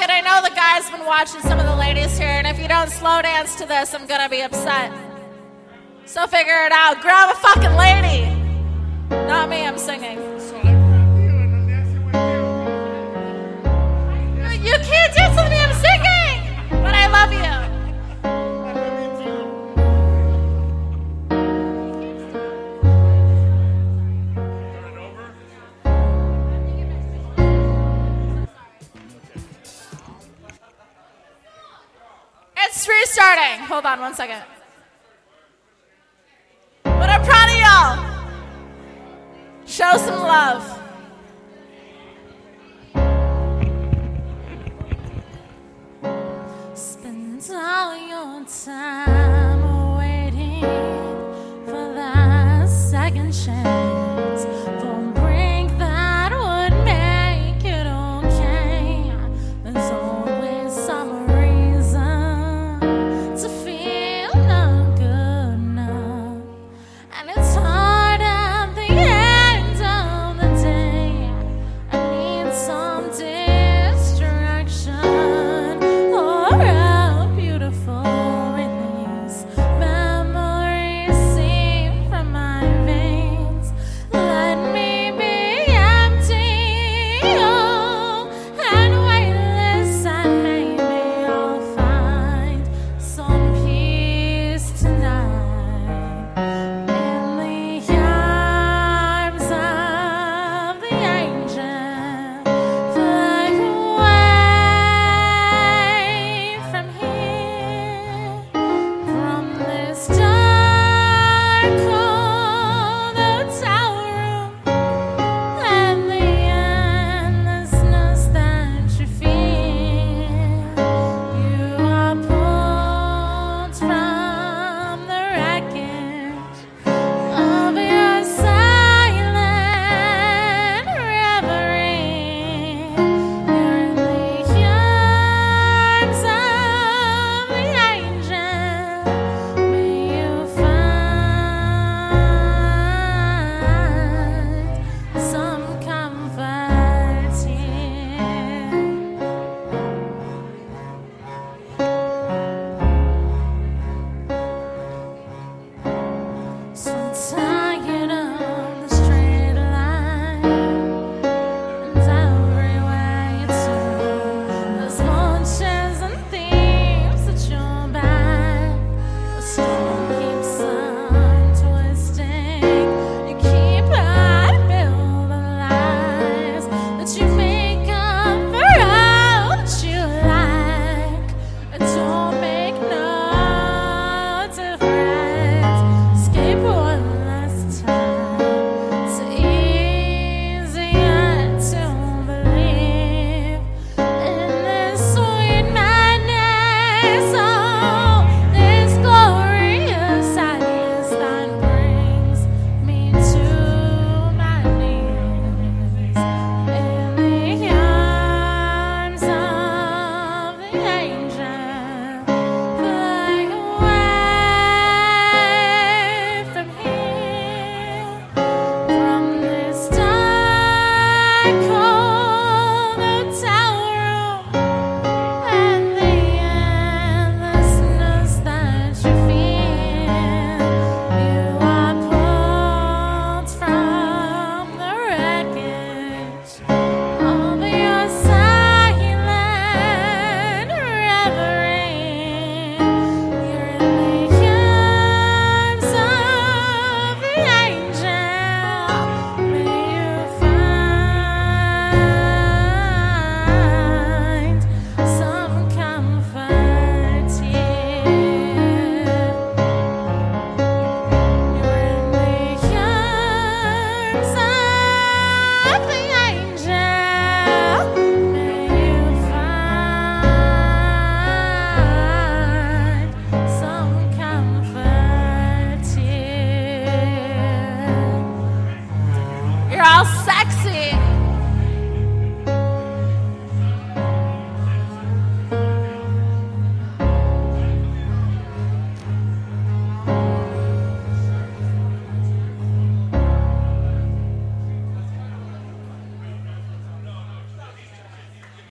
but I know the guys been watching some of the ladies here, and if you don't slow dance to this, I'm gonna be upset. So figure it out. Grab a fucking lady. Not me, I'm singing. You can't dance with me, I'm singing! But I love you. It's restarting. Hold on 1 second. But I'm proud of y'all. Show some love. Spend all your time